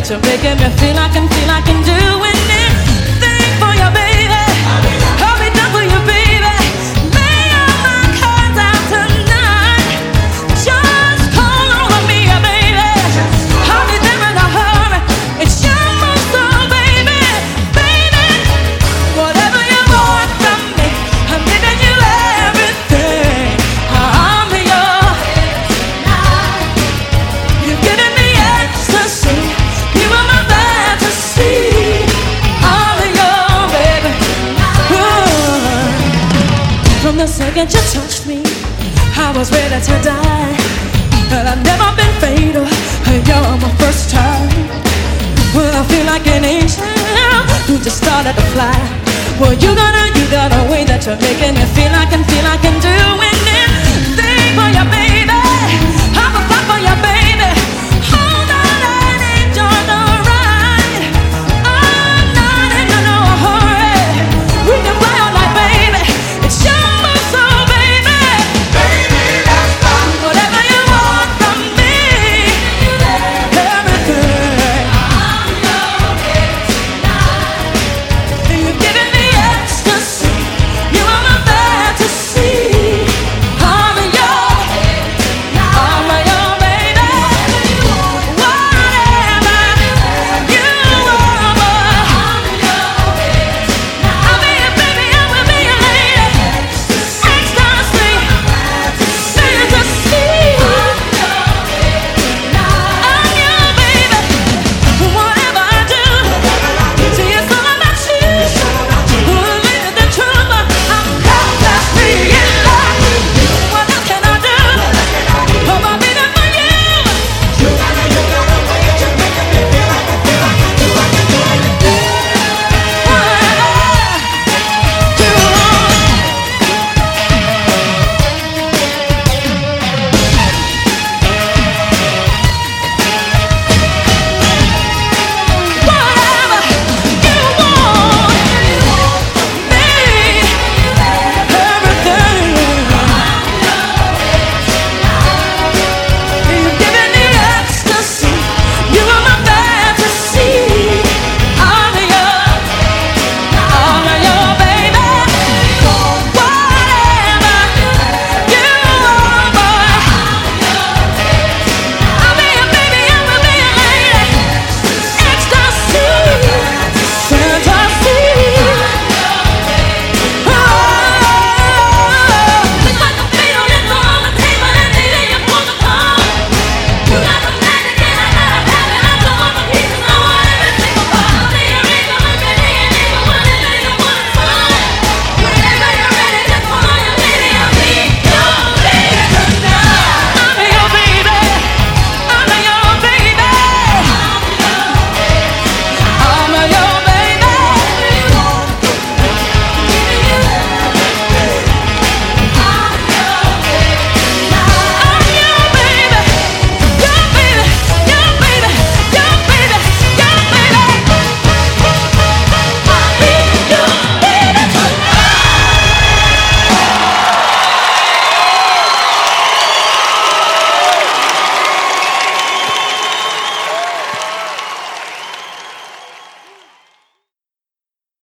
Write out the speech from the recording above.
you're making me feel I can do anything for you, baby. I'll be done for you, baby. Lay all my cards out tonight. Just call on me, baby. I'll be there in a hurry. It's your move, so baby, baby. Whatever you want from me, I'm giving you everything. I'm yours. You're giving me ecstasy. You are my fantasy. I'm yours, baby. Ooh. From the second you touched me, I was ready to die. But I've never been fatal. You're my first time. Well, I feel like an angel who just started to fly. Well, you got a way that you're making me feel I can do